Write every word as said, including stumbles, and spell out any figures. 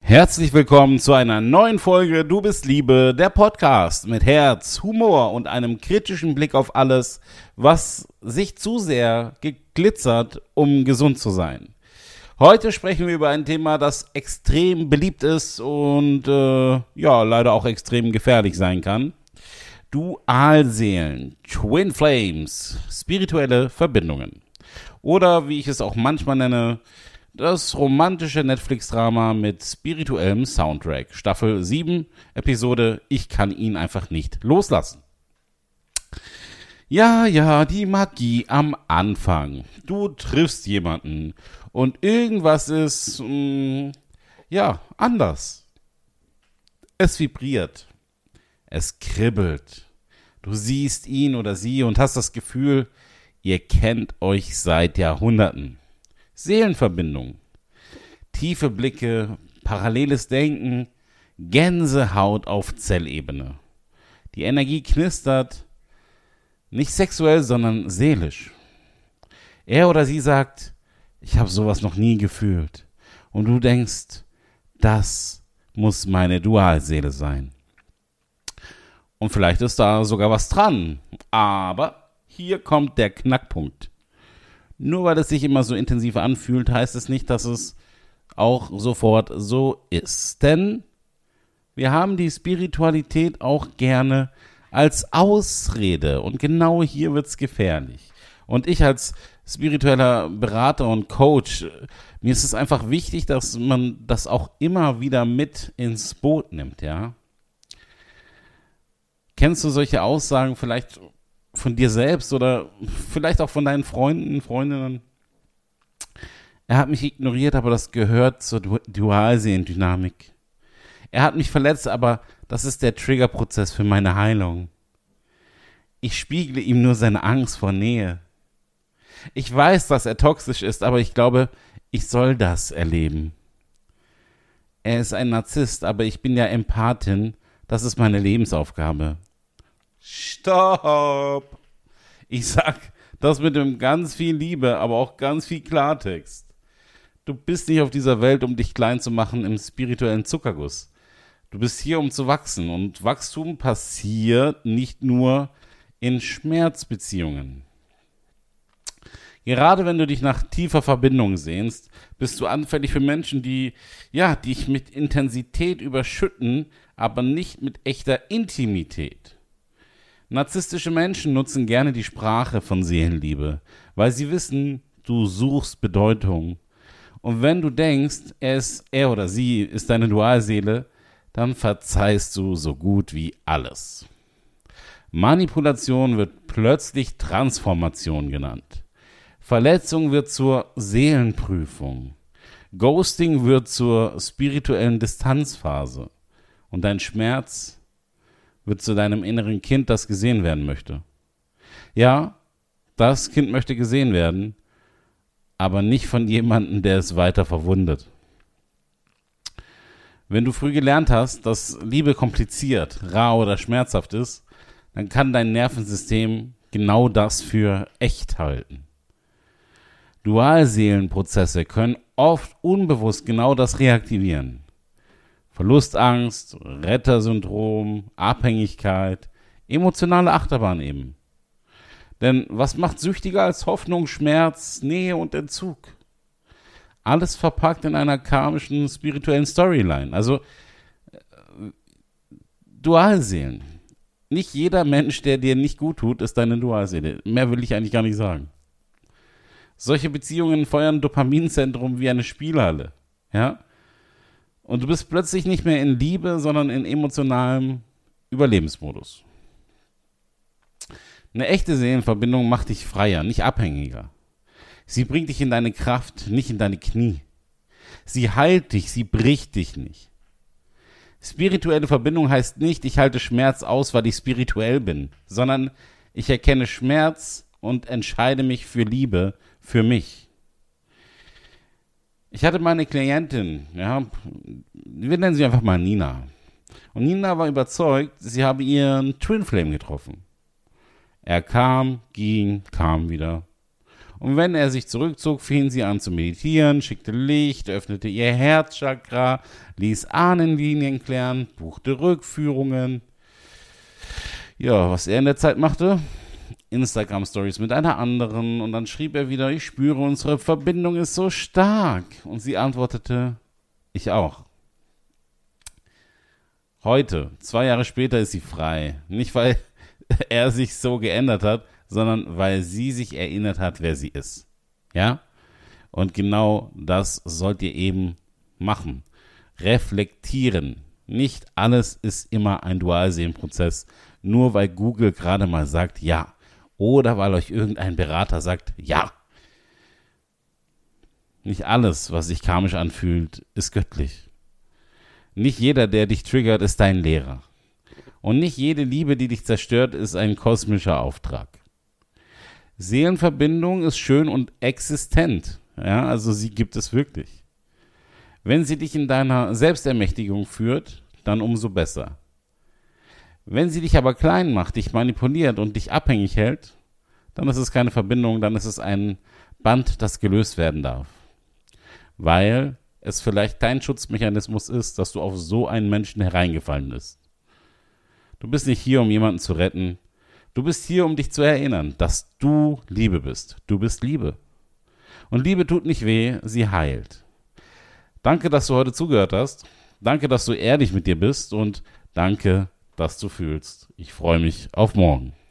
Herzlich willkommen zu einer neuen Folge Du bist Liebe, der Podcast mit Herz, Humor und einem kritischen Blick auf alles, was sich zu sehr geglitzert, um gesund zu sein. Heute sprechen wir über ein Thema, das extrem beliebt ist und äh, ja, leider auch extrem gefährlich sein kann. Dualseelen, Twin Flames, spirituelle Verbindungen. Oder wie ich es auch manchmal nenne, das romantische Netflix-Drama mit spirituellem Soundtrack. Staffel sieben, Episode Ich kann ihn einfach nicht loslassen. Ja, ja, die Magie am Anfang. Du triffst jemanden und irgendwas ist, mh, ja, anders. Es vibriert. Es kribbelt. Du siehst ihn oder sie und hast das Gefühl, ihr kennt euch seit Jahrhunderten. Seelenverbindung, tiefe Blicke, paralleles Denken, Gänsehaut auf Zellebene. Die Energie knistert, nicht sexuell, sondern seelisch. Er oder sie sagt, ich habe sowas noch nie gefühlt. Und du denkst, das muss meine Dualseele sein. Und vielleicht ist da sogar was dran. Aber hier kommt der Knackpunkt. Nur weil es sich immer so intensiv anfühlt, heißt es nicht, dass es auch sofort so ist. Denn wir haben die Spiritualität auch gerne als Ausrede. Und genau hier wird's gefährlich. Und ich als spiritueller Berater und Coach, mir ist es einfach wichtig, dass man das auch immer wieder mit ins Boot nimmt, ja. Kennst du solche Aussagen vielleicht von dir selbst oder vielleicht auch von deinen Freunden, Freundinnen? Er hat mich ignoriert, aber das gehört zur Dualseelendynamik. Er hat mich verletzt, aber das ist der Triggerprozess für meine Heilung. Ich spiegle ihm nur seine Angst vor Nähe. Ich weiß, dass er toxisch ist, aber ich glaube, ich soll das erleben. Er ist ein Narzisst, aber ich bin ja Empathin. Das ist meine Lebensaufgabe. Stopp! Ich sag das mit dem ganz viel Liebe, aber auch ganz viel Klartext. Du bist nicht auf dieser Welt, um dich klein zu machen im spirituellen Zuckerguss. Du bist hier, um zu wachsen. Und Wachstum passiert nicht nur in Schmerzbeziehungen. Gerade wenn du dich nach tiefer Verbindung sehnst, bist du anfällig für Menschen, die, ja, dich mit Intensität überschütten, aber nicht mit echter Intimität. Narzisstische Menschen nutzen gerne die Sprache von Seelenliebe, weil sie wissen, du suchst Bedeutung. Und wenn du denkst, er ist, er oder sie ist deine Dualseele, dann verzeihst du so gut wie alles. Manipulation wird plötzlich Transformation genannt. Verletzung wird zur Seelenprüfung. Ghosting wird zur spirituellen Distanzphase. Und dein Schmerz wird zu deinem inneren Kind, das gesehen werden möchte. Ja, das Kind möchte gesehen werden, aber nicht von jemandem, der es weiter verwundet. Wenn du früh gelernt hast, dass Liebe kompliziert, rar oder schmerzhaft ist, dann kann dein Nervensystem genau das für echt halten. Dualseelenprozesse können oft unbewusst genau das reaktivieren. Verlustangst, Rettersyndrom, Abhängigkeit, emotionale Achterbahn eben. Denn was macht süchtiger als Hoffnung, Schmerz, Nähe und Entzug? Alles verpackt in einer karmischen, spirituellen Storyline. Also äh, Dualseelen. Nicht jeder Mensch, der dir nicht gut tut, ist deine Dualseele. Mehr will ich eigentlich gar nicht sagen. Solche Beziehungen feuern Dopaminzentrum wie eine Spielhalle. Ja? Und du bist plötzlich nicht mehr in Liebe, sondern in emotionalem Überlebensmodus. Eine echte Seelenverbindung macht dich freier, nicht abhängiger. Sie bringt dich in deine Kraft, nicht in deine Knie. Sie heilt dich, sie bricht dich nicht. Spirituelle Verbindung heißt nicht, ich halte Schmerz aus, weil ich spirituell bin, sondern ich erkenne Schmerz und entscheide mich für Liebe, für mich. Ich hatte meine Klientin, ja, wir nennen sie einfach mal Nina. Und Nina war überzeugt, sie habe ihren Twin Flame getroffen. Er kam, ging, kam wieder. Und wenn er sich zurückzog, fing sie an zu meditieren, schickte Licht, öffnete ihr Herzchakra, ließ Ahnenlinien klären, buchte Rückführungen. Ja, was er in der Zeit machte? Instagram-Stories mit einer anderen und dann schrieb er wieder, ich spüre, unsere Verbindung ist so stark. Und sie antwortete, ich auch. Heute, zwei Jahre später, ist sie frei. Nicht, weil er sich so geändert hat, sondern weil sie sich erinnert hat, wer sie ist. Ja? Und genau das sollt ihr eben machen. Reflektieren. Nicht alles ist immer ein Dualsehenprozess, nur weil Google gerade mal sagt, ja. Oder weil euch irgendein Berater sagt, ja. Nicht alles, was sich karmisch anfühlt, ist göttlich. Nicht jeder, der dich triggert, ist dein Lehrer. Und nicht jede Liebe, die dich zerstört, ist ein kosmischer Auftrag. Seelenverbindung ist schön und existent. Ja, also sie gibt es wirklich. Wenn sie dich in deiner Selbstermächtigung führt, dann umso besser. Wenn sie dich aber klein macht, dich manipuliert und dich abhängig hält, dann ist es keine Verbindung, dann ist es ein Band, das gelöst werden darf. Weil es vielleicht dein Schutzmechanismus ist, dass du auf so einen Menschen hereingefallen bist. Du bist nicht hier, um jemanden zu retten. Du bist hier, um dich zu erinnern, dass du Liebe bist. Du bist Liebe. Und Liebe tut nicht weh, sie heilt. Danke, dass du heute zugehört hast. Danke, dass du ehrlich mit dir bist und danke, dass du fühlst. Ich freue mich auf morgen.